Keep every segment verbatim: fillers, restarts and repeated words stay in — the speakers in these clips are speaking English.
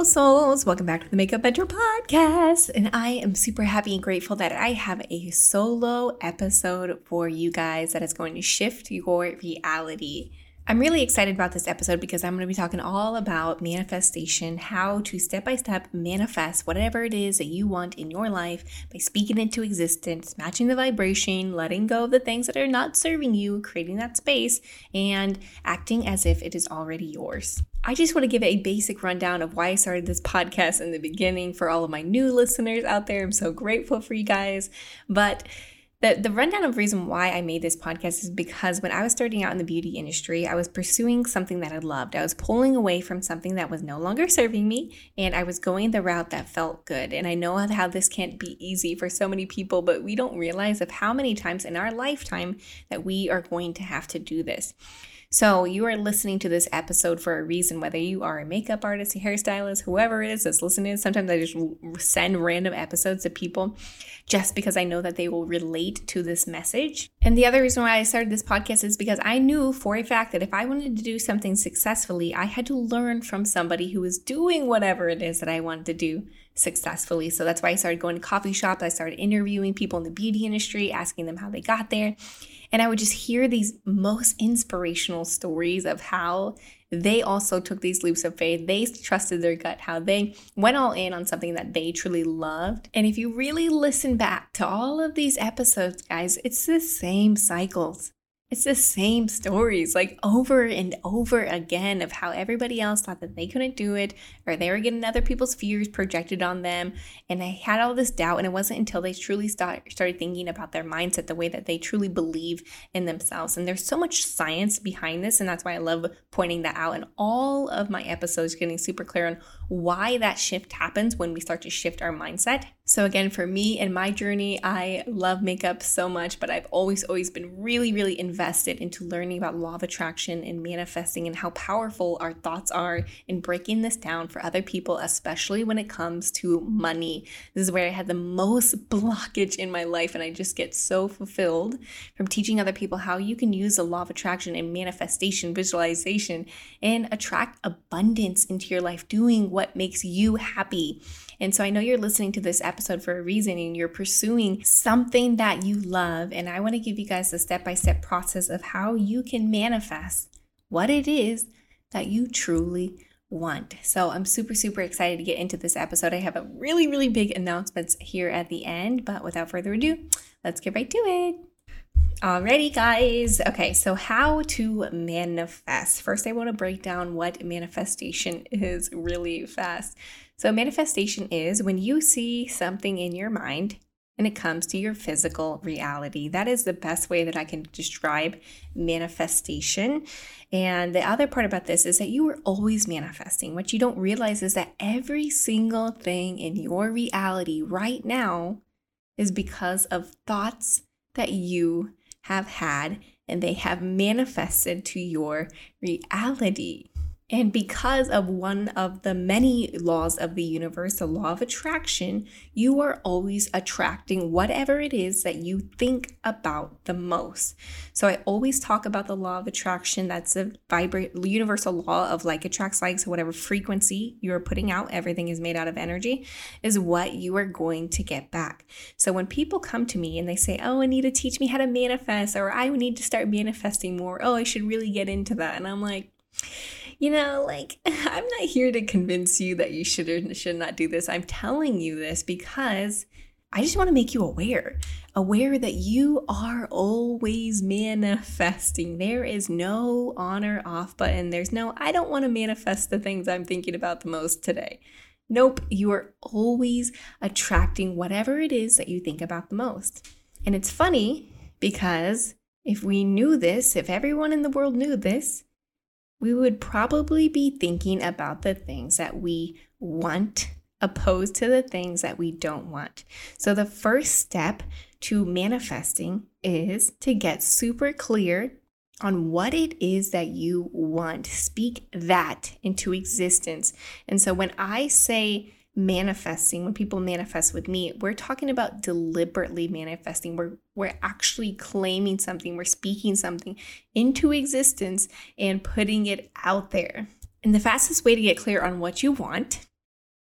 souls, welcome back to the Makeup Mentor podcast, and I am super happy and grateful that I have a solo episode for you guys that is going to shift your reality. I'm really excited about this episode because I'm going to be talking all about manifestation, how to step-by-step manifest whatever it is that you want in your life by speaking into existence, matching the vibration, letting go of the things that are not serving you, creating that space, and acting as if it is already yours. I just want to give a basic rundown of why I started this podcast in the beginning for all of my new listeners out there. I'm so grateful for you guys, but The, the rundown of the reason why I made this podcast is because when I was starting out in the beauty industry, I was pursuing something that I loved. I was pulling away from something that was no longer serving me, and I was going the route that felt good. And I know how this can't be easy for so many people, but we don't realize of how many times in our lifetime that we are going to have to do this. So you are listening to this episode for a reason, whether you are a makeup artist, a hairstylist, whoever it is that's listening. Sometimes I just send random episodes to people just because I know that they will relate to this message. And the other reason why I started this podcast is because I knew for a fact that if I wanted to do something successfully, I had to learn from somebody who was doing whatever it is that I wanted to do successfully. So that's why I started going to coffee shops. I started interviewing people in the beauty industry, asking them how they got there. And I would just hear these most inspirational stories of how they also took these leaps of faith. They trusted their gut, how they went all in on something that they truly loved. And if you really listen back to all of these episodes, guys, it's the same cycles. It's the same stories, like over and over again, of how everybody else thought that they couldn't do it, or they were getting other people's fears projected on them. And I had all this doubt, and it wasn't until they truly start, started thinking about their mindset, the way that they truly believe in themselves. And there's so much science behind this, and that's why I love pointing that out. And all of my episodes getting super clear on why that shift happens when we start to shift our mindset. So again, for me and my journey, I love makeup so much, but I've always, always been really, really invested into learning about law of attraction and manifesting and how powerful our thoughts are in breaking this down for other people, especially when it comes to money. This is where I had the most blockage in my life, and I just get so fulfilled from teaching other people how you can use the law of attraction and manifestation, visualization, and attract abundance into your life, doing what makes you happy. And so I know you're listening to this episode for a reason, and you're pursuing something that you love. And I want to give you guys a step-by-step process of how you can manifest what it is that you truly want. So I'm super, super excited to get into this episode. I have a really, really big announcements here at the end, but without further ado, let's get right to it. Alrighty, guys. Okay, so how to manifest. First, I want to break down what manifestation is really fast. So manifestation is when you see something in your mind and it comes to your physical reality. That is the best way that I can describe manifestation. And the other part about this is that you are always manifesting. What you don't realize is that every single thing in your reality right now is because of thoughts that you have had, and they have manifested to your reality. And because of one of the many laws of the universe, the law of attraction, you are always attracting whatever it is that you think about the most. So I always talk about the law of attraction. That's a vibrate universal law of like attracts like. So whatever frequency you're putting out, everything is made out of energy, is what you are going to get back. So when people come to me and they say, oh, Anita, teach me how to manifest, or I need to start manifesting more. Oh, I should really get into that. And I'm like, you know, like, I'm not here to convince you that you should or should not do this. I'm telling you this because I just want to make you aware, aware that you are always manifesting. There is no on or off button. There's no, I don't want to manifest the things I'm thinking about the most today. Nope, you are always attracting whatever it is that you think about the most. And it's funny because if we knew this, if everyone in the world knew this, we would probably be thinking about the things that we want opposed to the things that we don't want. So the first step to manifesting is to get super clear on what it is that you want. Speak that into existence. And so when I say manifesting, when people manifest with me, we're talking about deliberately manifesting. We're we're actually claiming something, we're speaking something into existence and putting it out there. And the fastest way to get clear on what you want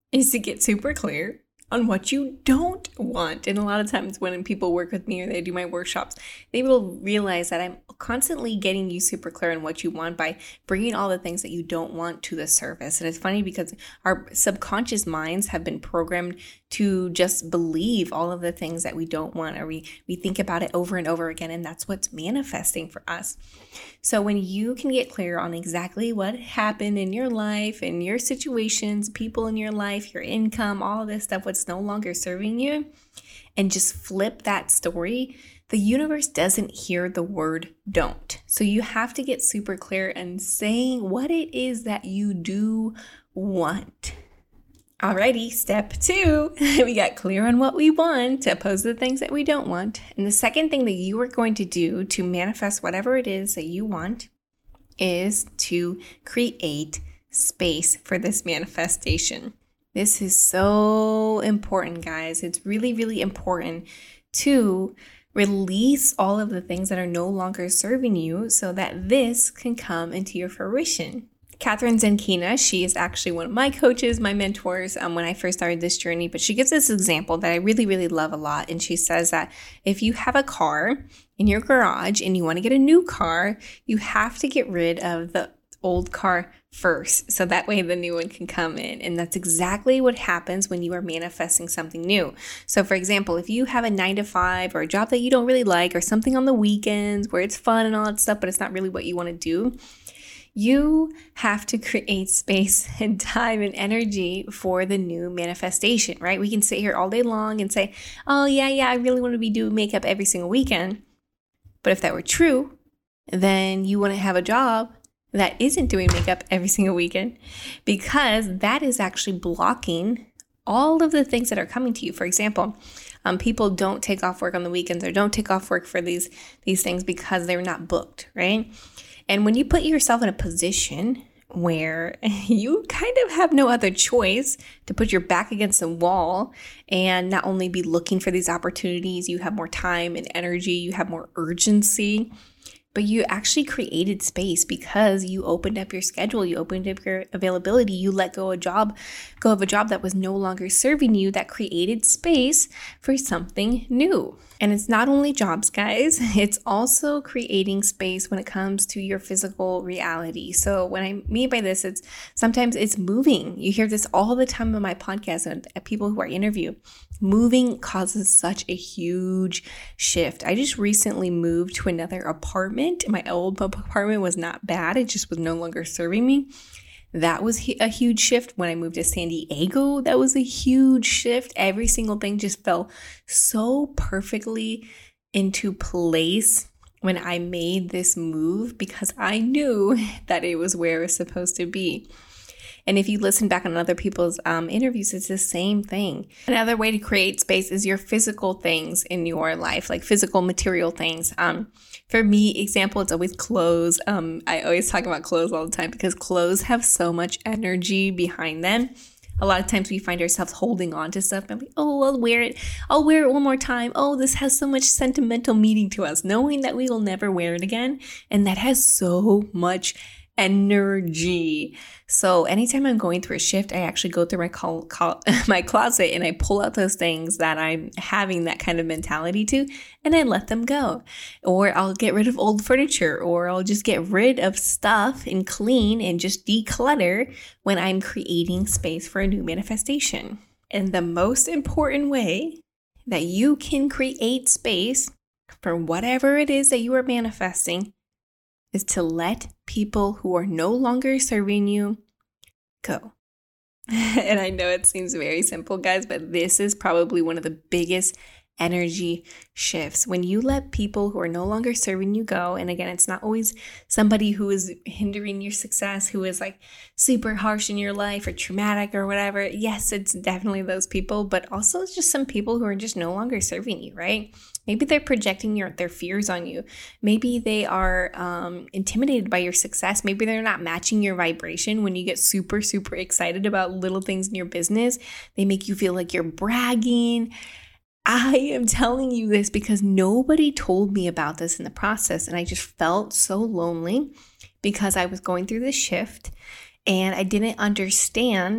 is to get super clear on what you don't want. And a lot of times when people work with me or they do my workshops, they will realize that I'm constantly getting you super clear on what you want by bringing all the things that you don't want to the surface. And it's funny because our subconscious minds have been programmed to just believe all of the things that we don't want, or we, we think about it over and over again, and that's what's manifesting for us. So when you can get clear on exactly what happened in your life, in your situations, people in your life, your income, all of this stuff, what's no longer serving you, and just flip that story, the universe doesn't hear the word don't. So you have to get super clear and saying what it is that you do want. Alrighty, step two, we got clear on what we want, opposed to the things that we don't want. And the second thing that you are going to do to manifest whatever it is that you want is to create space for this manifestation. This is so important, guys. It's really, really important to release all of the things that are no longer serving you so that this can come into your fruition. Catherine Zenkina, she is actually one of my coaches, my mentors um, when I first started this journey, but she gives this example that I really, really love a lot. And she says that if you have a car in your garage and you want to get a new car, you have to get rid of the old car first. So that way the new one can come in. And that's exactly what happens when you are manifesting something new. So for example, if you have a nine to five or a job that you don't really like, or something on the weekends where it's fun and all that stuff, but it's not really what you want to do, you have to create space and time and energy for the new manifestation, right? We can sit here all day long and say, oh, yeah, yeah, I really want to be doing makeup every single weekend. But if that were true, then you wouldn't have a job that isn't doing makeup every single weekend, because that is actually blocking all of the things that are coming to you. For example, um, people don't take off work on the weekends or don't take off work for these, these things because they're not booked, right? And when you put yourself in a position where you kind of have no other choice to put your back against the wall and not only be looking for these opportunities, you have more time and energy, you have more urgency, but you actually created space because you opened up your schedule, you opened up your availability, you let go a job, go of a job that was no longer serving you, that created space for something new. And it's not only jobs, guys, it's also creating space when it comes to your physical reality. So what I mean by this, it's sometimes it's moving. You hear this all the time on my podcast and people who I interview. Moving causes such a huge shift. I just recently moved to another apartment. My old apartment was not bad. It just was no longer serving me. That was a huge shift. When I moved to San Diego, that was a huge shift. Every single thing just fell so perfectly into place when I made this move because I knew that it was where it was supposed to be. And if you listen back on other people's um, interviews, it's the same thing. Another way to create space is your physical things in your life, like physical material things. Um, for me, example, it's always clothes. Um, I always talk about clothes all the time because clothes have so much energy behind them. A lot of times we find ourselves holding on to stuff and like, oh, I'll wear it. I'll wear it one more time. Oh, this has so much sentimental meaning to us, knowing that we will never wear it again. And that has so much energy. So anytime I'm going through a shift, I actually go through my col- col- my closet and I pull out those things that I'm having that kind of mentality to, and I let them go. Or I'll get rid of old furniture, or I'll just get rid of stuff and clean and just declutter when I'm creating space for a new manifestation. And the most important way that you can create space for whatever it is that you are manifesting is to let people who are no longer serving you go. And I know it seems very simple, guys, but this is probably one of the biggest energy shifts. When you let people who are no longer serving you go, and again, it's not always somebody who is hindering your success, who is like super harsh in your life or traumatic or whatever. Yes, it's definitely those people, but also it's just some people who are just no longer serving you, right? Maybe they're projecting your their fears on you. Maybe they are um, intimidated by your success. Maybe they're not matching your vibration. When you get super, super excited about little things in your business, they make you feel like you're bragging. I am telling you this because nobody told me about this in the process. And I just felt so lonely because I was going through this shift and I didn't understand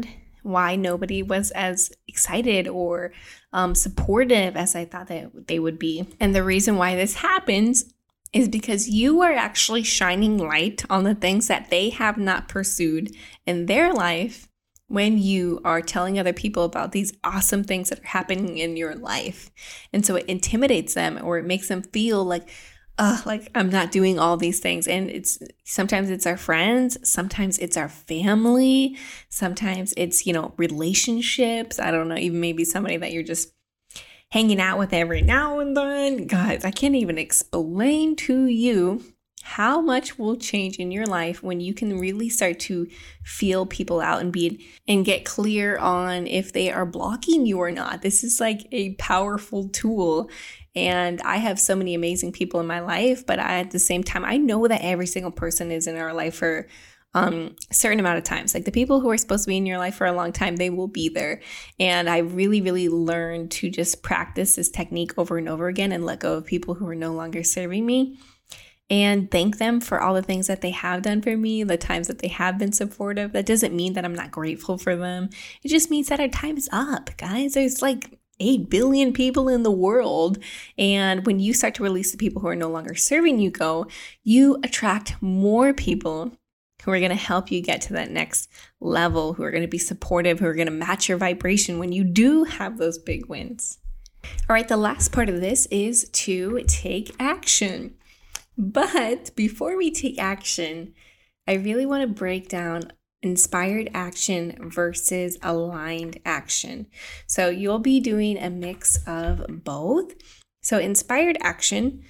why nobody was as excited or um, supportive as I thought that they would be. And the reason why this happens is because you are actually shining light on the things that they have not pursued in their life when you are telling other people about these awesome things that are happening in your life. And so it intimidates them, or it makes them feel like, uh, like I'm not doing all these things. And it's sometimes it's our friends, sometimes it's our family, sometimes it's, you know, relationships. I don't know, even maybe somebody that you're just hanging out with every now and then. Guys, I can't even explain to you how much will change in your life when you can really start to feel people out and be and get clear on if they are blocking you or not. This is like a powerful tool. And I have so many amazing people in my life, but I, at the same time, I know that every single person is in our life for um, a certain amount of times. Like the people who are supposed to be in your life for a long time, they will be there. And I really, really learned to just practice this technique over and over again and let go of people who are no longer serving me. And thank them for all the things that they have done for me, the times that they have been supportive. That doesn't mean that I'm not grateful for them. It just means that our time is up, guys. There's like eight billion people in the world. And when you start to release the people who are no longer serving you go, you attract more people who are going to help you get to that next level, who are going to be supportive, who are going to match your vibration when you do have those big wins. All right, the last part of this is to take action. But before we take action, I really want to break down inspired action versus aligned action. So you'll be doing a mix of both. So inspired action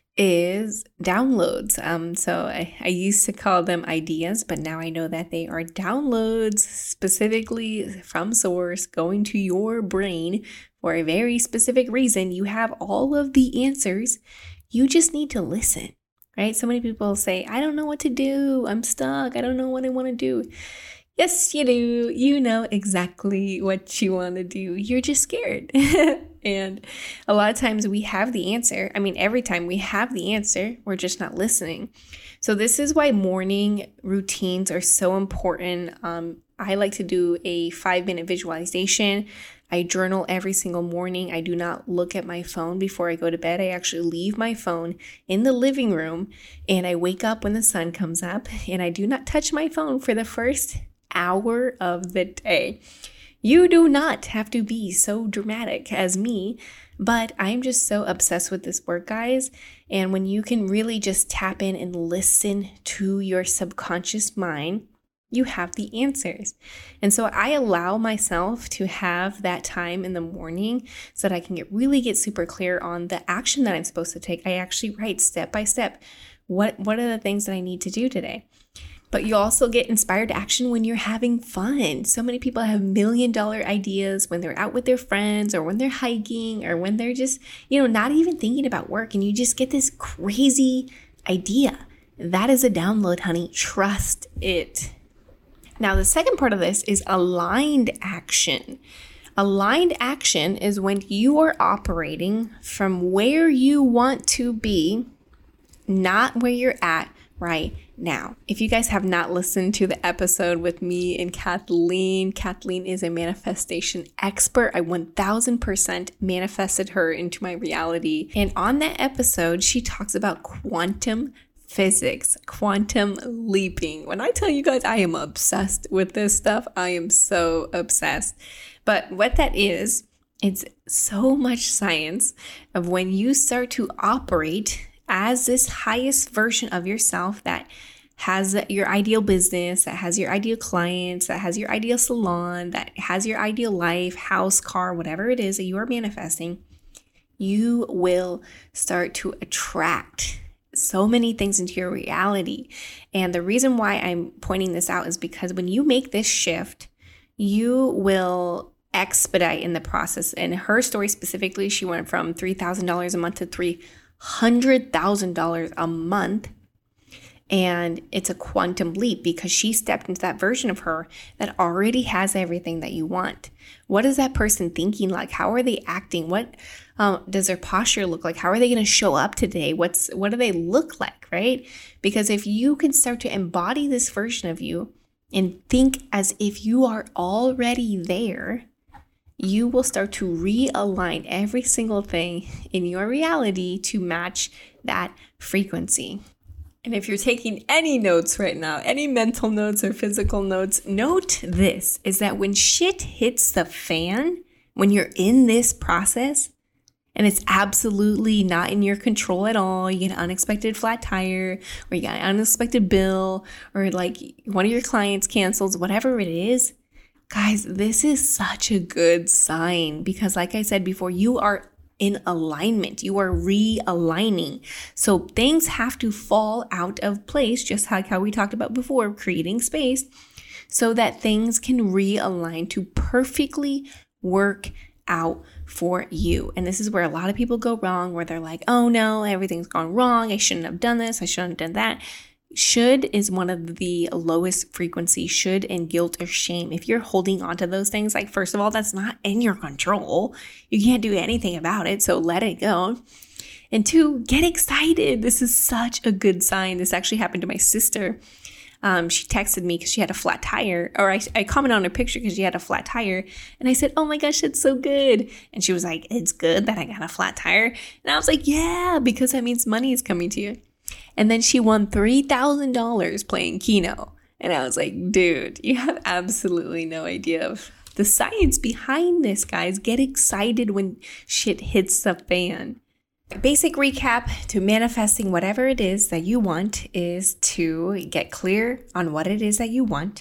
is downloads. Um, so I, I used to call them ideas, but now I know that they are downloads specifically from source going to your brain for a very specific reason. You have all of the answers. You just need to listen. Right? So many people say, I don't know what to do. I'm stuck. I don't know what I want to do. Yes, you do. You know exactly what you want to do. You're just scared. And a lot of times we have the answer. I mean, every time we have the answer, we're just not listening. So this is why morning routines are so important. Um, I like to do a five minute visualization. I journal every single morning. I do not look at my phone before I go to bed. I actually leave my phone in the living room and I wake up when the sun comes up, and I do not touch my phone for the first hour of the day. You do not have to be so dramatic as me, but I'm just so obsessed with this work, guys. And when you can really just tap in and listen to your subconscious mind, you have the answers. And so I allow myself to have that time in the morning so that I can get really get super clear on the action that I'm supposed to take. I actually write step by step, what, what are the things that I need to do today? But you also get inspired action when you're having fun. So many people have million dollar ideas when they're out with their friends or when they're hiking or when they're just, you know, not even thinking about work, and you just get this crazy idea. That is a download, honey. Trust it. Now, the second part of this is aligned action. Aligned action is when you are operating from where you want to be, not where you're at right now. If you guys have not listened to the episode with me and Kathleen, Kathleen is a manifestation expert. I one thousand percent manifested her into my reality. And on that episode, she talks about quantum physics, quantum leaping. When I tell you guys I am obsessed with this stuff, I am so obsessed. But what that is, it's so much science of when you start to operate as this highest version of yourself that has your ideal business, that has your ideal clients, that has your ideal salon, that has your ideal life, house, car, whatever it is that you are manifesting, you will start to attract so many things into your reality. And the reason why I'm pointing this out is because when you make this shift, you will expedite in the process. And her story specifically, she went from three thousand dollars a month to three hundred thousand dollars a month. And it's a quantum leap because she stepped into that version of her that already has everything that you want. What is that person thinking like? How are they acting? What um, does their posture look like? How are they going to show up today? What's what do they look like, right? Because if you can start to embody this version of you, and think as if you are already there, you will start to realign every single thing in your reality to match that frequency. And if you're taking any notes right now, any mental notes or physical notes, note this, is that when shit hits the fan, when you're in this process, and it's absolutely not in your control at all, you get an unexpected flat tire, or you got an unexpected bill, or like one of your clients cancels, whatever it is, guys, this is such a good sign because like I said before, you are in alignment. You are realigning. So things have to fall out of place, just like how we talked about before, creating space so that things can realign to perfectly work out for you. And this is where a lot of people go wrong, where they're like, oh no, everything's gone wrong. I shouldn't have done this. I shouldn't have done that. Should is one of the lowest frequency, should and guilt or shame. If you're holding on to those things, like, first of all, that's not in your control. You can't do anything about it. So let it go. And two, get excited. This is such a good sign. This actually happened to my sister. Um, she texted me because she had a flat tire, or I, I commented on her picture because she had a flat tire. And I said, oh my gosh, it's so good. And she was like, it's good that I got a flat tire. And I was like, yeah, because that means money is coming to you. And then she won three thousand dollars playing Keno. And I was like, dude, you have absolutely no idea of the science behind this, guys. Get excited when shit hits the fan. Basic recap to manifesting whatever it is that you want is to get clear on what it is that you want.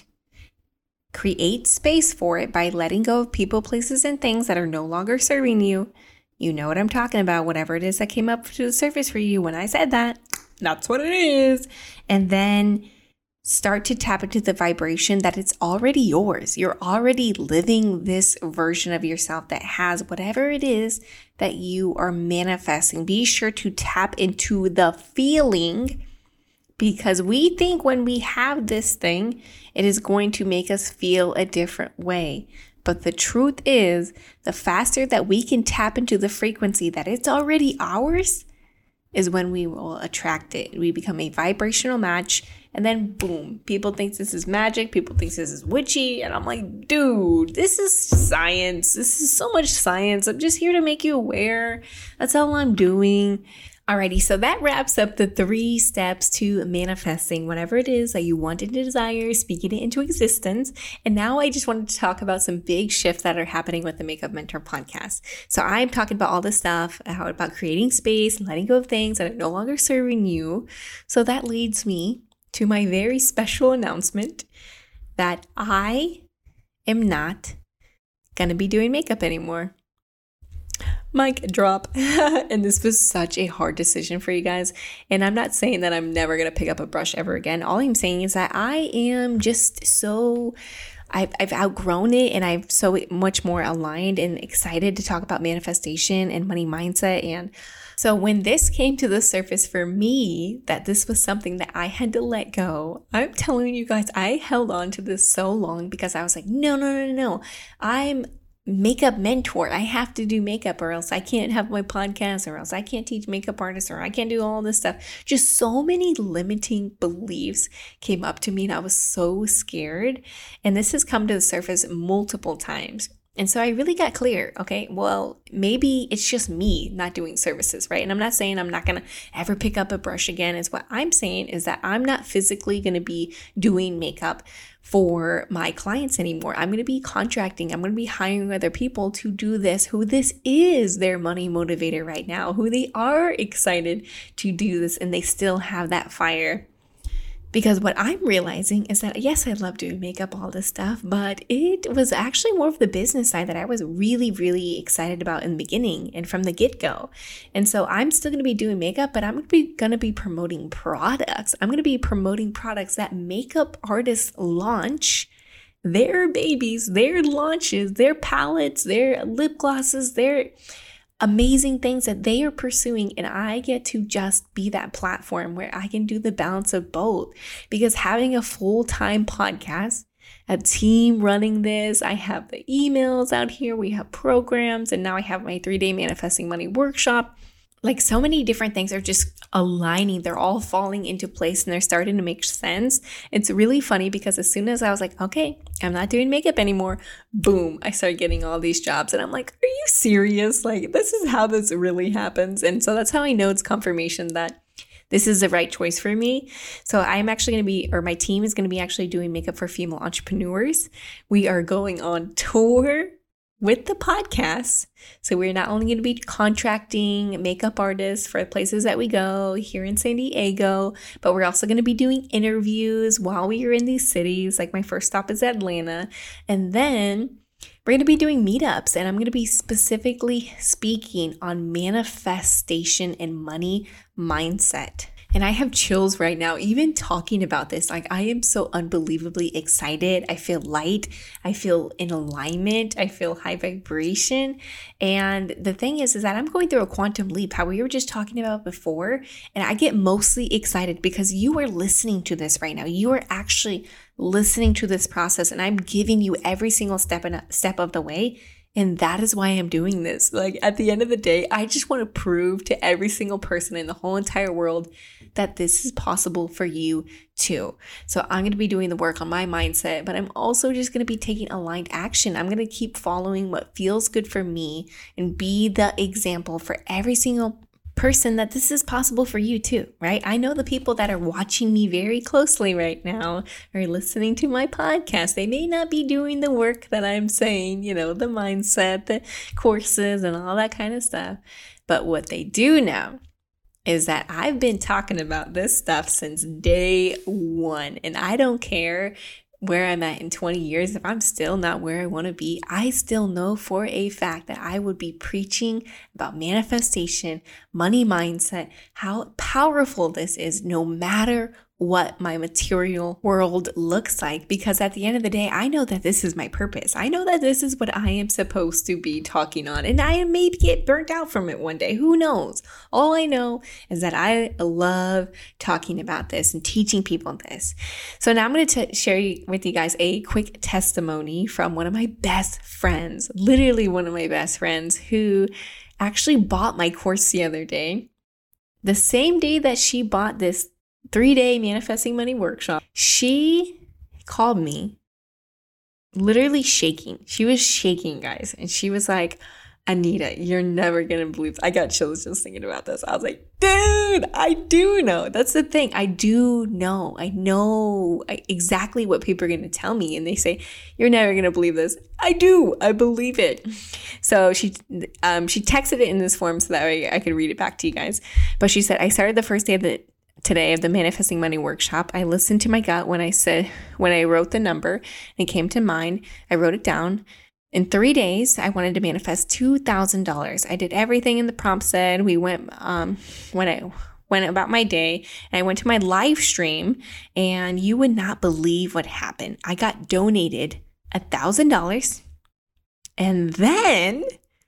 Create space for it by letting go of people, places, and things that are no longer serving you. You know what I'm talking about. Whatever it is that came up to the surface for you when I said that, that's what it is. And then start to tap into the vibration that it's already yours. You're already living this version of yourself that has whatever it is that you are manifesting. Be sure to tap into the feeling, because we think when we have this thing, it is going to make us feel a different way. But the truth is, the faster that we can tap into the frequency that it's already ours is when we will attract it. We become a vibrational match, and then boom, people think this is magic. People think this is witchy. And I'm like, dude, this is science. This is so much science. I'm just here to make you aware. That's all I'm doing. Alrighty, so that wraps up the three steps to manifesting whatever it is that you want and desire, speaking it into existence. And now I just wanted to talk about some big shifts that are happening with the Makeup Mentor podcast. So I'm talking about all this stuff, how about creating space and letting go of things that are no longer serving you. So that leads me to my very special announcement that I am not going to be doing makeup anymore. Mic drop. And this was such a hard decision for you guys. And I'm not saying that I'm never going to pick up a brush ever again. All I'm saying is that I am just so, I've, I've outgrown it, and I'm so much more aligned and excited to talk about manifestation and money mindset. And so when this came to the surface for me, that this was something that I had to let go, I'm telling you guys, I held on to this so long because I was like, no, no, no, no, I'm makeup mentor. I have to do makeup, or else I can't have my podcast, or else I can't teach makeup artists, or I can't do all this stuff. Just so many limiting beliefs came up to me, and I was so scared. And this has come to the surface multiple times. And so I really got clear, okay, well, maybe it's just me not doing services, right? And I'm not saying I'm not going to ever pick up a brush again. Is what I'm saying is that I'm not physically going to be doing makeup for my clients anymore. I'm going to be contracting. I'm going to be hiring other people to do this, who this is their money motivator right now, who they are excited to do this, and they still have that fire. Because what I'm realizing is that, yes, I love doing makeup, all this stuff, but it was actually more of the business side that I was really, really excited about in the beginning and from the get-go. And so I'm still going to be doing makeup, but I'm going to be going to be promoting products. I'm going to be promoting products that makeup artists launch, their babies, their launches, their palettes, their lip glosses, their amazing things that they are pursuing, and I get to just be that platform where I can do the balance of both. Because having a full-time podcast, a team running this, I have the emails out here, we have programs, and now I have my three-day manifesting money workshop. like so many different things are just aligning. They're all falling into place and they're starting to make sense. It's really funny because as soon as I was like, okay, I'm not doing makeup anymore, boom, I started getting all these jobs. And I'm like, are you serious? Like, this is how this really happens. And so that's how I know it's confirmation that this is the right choice for me. So I'm actually going to be, or my team is going to be actually doing makeup for female entrepreneurs. We are going on tour with the podcast. So we're not only going to be contracting makeup artists for places that we go here in San Diego, but we're also going to be doing interviews while we are in these cities. Like my first stop is Atlanta. And then we're going to be doing meetups, and I'm going to be specifically speaking on manifestation and money mindset. And I have chills right now, even talking about this. Like, I am so unbelievably excited. I feel light. I feel in alignment. I feel high vibration. And the thing is, is that I'm going through a quantum leap, how we were just talking about before. And I get mostly excited because you are listening to this right now. You are actually listening to this process, and I'm giving you every single step and step of the way. And that is why I'm doing this. Like, at the end of the day, I just want to prove to every single person in the whole entire world that this is possible for you too. So I'm going to be doing the work on my mindset, but I'm also just going to be taking aligned action. I'm going to keep following what feels good for me and be the example for every single person that this is possible for you too, right? I know the people that are watching me very closely right now are listening to my podcast. They may not be doing the work that I'm saying, you know, the mindset, the courses and all that kind of stuff. But what they do know is that I've been talking about this stuff since day one, and I don't care where I'm at in twenty years, if I'm still not where I want to be, I still know for a fact that I would be preaching about manifestation, money mindset, how powerful this is no matter what my material world looks like. Because at the end of the day, I know that this is my purpose. I know that this is what I am supposed to be talking on, and I may get burnt out from it one day. Who knows? All I know is that I love talking about this and teaching people this. So now I'm going to share with you guys a quick testimony from one of my best friends, literally one of my best friends, who actually bought my course the other day. The same day that she bought this three-day manifesting money workshop, she called me literally shaking. She was shaking, guys. And she was like, Anita, you're never going to believe. I got chills just thinking about this. I was like, dude, I do know. That's the thing. I do know. I know exactly what people are going to tell me. And they say, you're never going to believe this. I do. I believe it. So she um, she texted it in this form so that way I could read it back to you guys. But she said, I started the first day of the today of the Manifesting Money Workshop. I listened to my gut when I said, when I wrote the number and it came to mind, I wrote it down. In three days, I wanted to manifest two thousand dollars. I did everything in the prompt said. We went, um, when I went about my day, and I went to my live stream, and you would not believe what happened. I got donated a thousand dollars, and then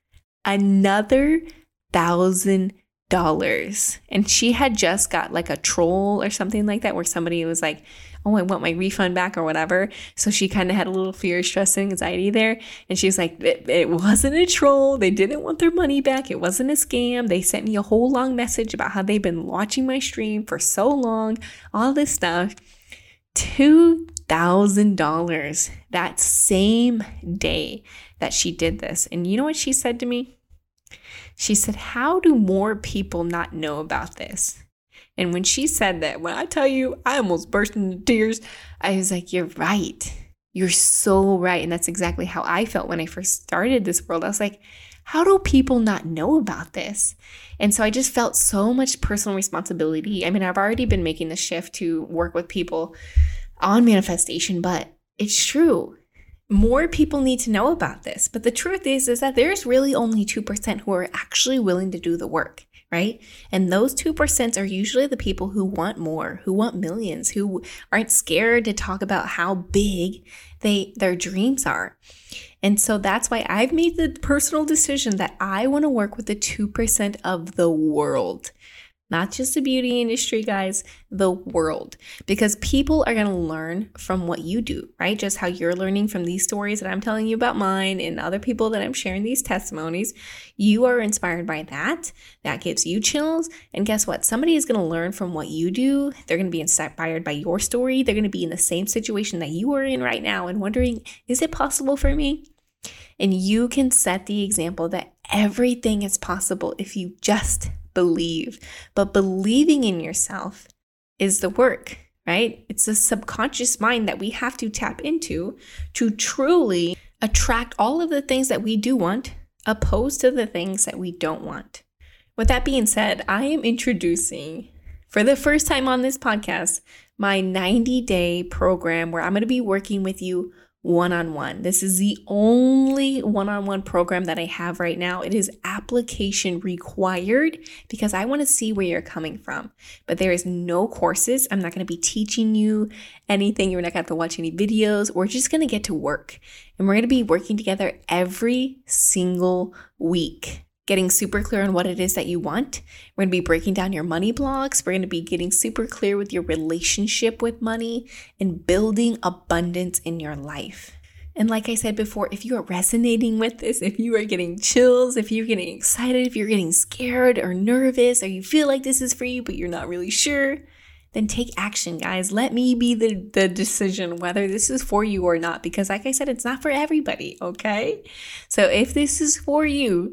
another thousand dollars. And she had just got like a troll or something like that, where somebody was like, oh, I want my refund back or whatever. So she kind of had a little fear, stress, and anxiety there. And she's like, it, it wasn't a troll. They didn't want their money back. It wasn't a scam. They sent me a whole long message about how they've been watching my stream for so long, all this stuff. two thousand dollars that same day that she did this. And you know what she said to me? She said, how do more people not know about this? And when she said that, when I tell you, I almost burst into tears. I was like, you're right. You're so right. And that's exactly how I felt when I first started this world. I was like, how do people not know about this? And so I just felt so much personal responsibility. I mean, I've already been making the shift to work with people on manifestation, but it's true. More people need to know about this. But the truth is, is that there's really only two percent who are actually willing to do the work, right? And those two percent are usually the people who want more, who want millions, who aren't scared to talk about how big they their dreams are. And so that's why I've made the personal decision that I want to work with the two percent of the world. Not just the beauty industry, guys, the world. Because people are going to learn from what you do, right? Just how you're learning from these stories that I'm telling you about mine and other people that I'm sharing these testimonies. You are inspired by that. That gives you chills. And guess what? Somebody is going to learn from what you do. They're going to be inspired by your story. They're going to be in the same situation that you are in right now and wondering, is it possible for me? And you can set the example that everything is possible if you just believe. But believing in yourself is the work, right? It's a subconscious mind that we have to tap into to truly attract all of the things that we do want, opposed to the things that we don't want. With that being said, I am introducing, for the first time on this podcast, my ninety-day program where I'm going to be working with you one-on-one. This is the only one-on-one program that I have right now. It is application required because I want to see where you're coming from. But there is no courses. I'm not going to be teaching you anything. You're not going to have to watch any videos. We're just going to get to work. And we're going to be working together every single week, getting super clear on what it is that you want. We're going to be breaking down your money blocks. We're going to be getting super clear with your relationship with money and building abundance in your life. And like I said before, if you are resonating with this, if you are getting chills, if you're getting excited, if you're getting scared or nervous, or you feel like this is for you, but you're not really sure, then take action, guys. Let me be the, the decision whether this is for you or not. Because like I said, it's not for everybody, okay? So if this is for you,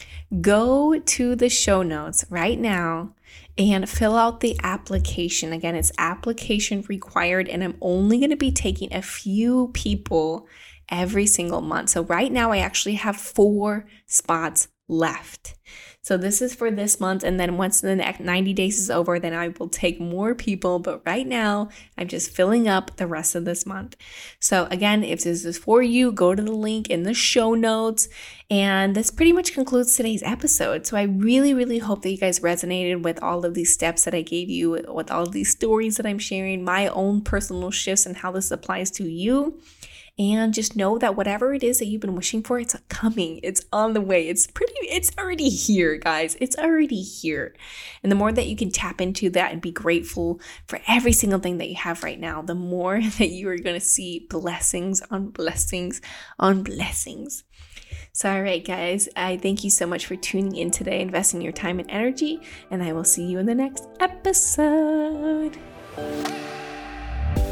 go to the show notes right now and fill out the application. Again, it's application required, and I'm only going to be taking a few people every single month. So right now I actually have four spots left. So this is for this month, and then once the next ninety days is over, then I will take more people. But right now, I'm just filling up the rest of this month. So again, if this is for you, go to the link in the show notes. And this pretty much concludes today's episode. So I really, really hope that you guys resonated with all of these steps that I gave you, with all of these stories that I'm sharing, my own personal shifts and how this applies to you. And just know that whatever it is that you've been wishing for, it's coming. It's on the way. It's pretty, it's already here, guys. It's already here. And the more that you can tap into that and be grateful for every single thing that you have right now, the more that you are going to see blessings on blessings on blessings. So, all right, guys, I thank you so much for tuning in today, investing your time and energy, and I will see you in the next episode.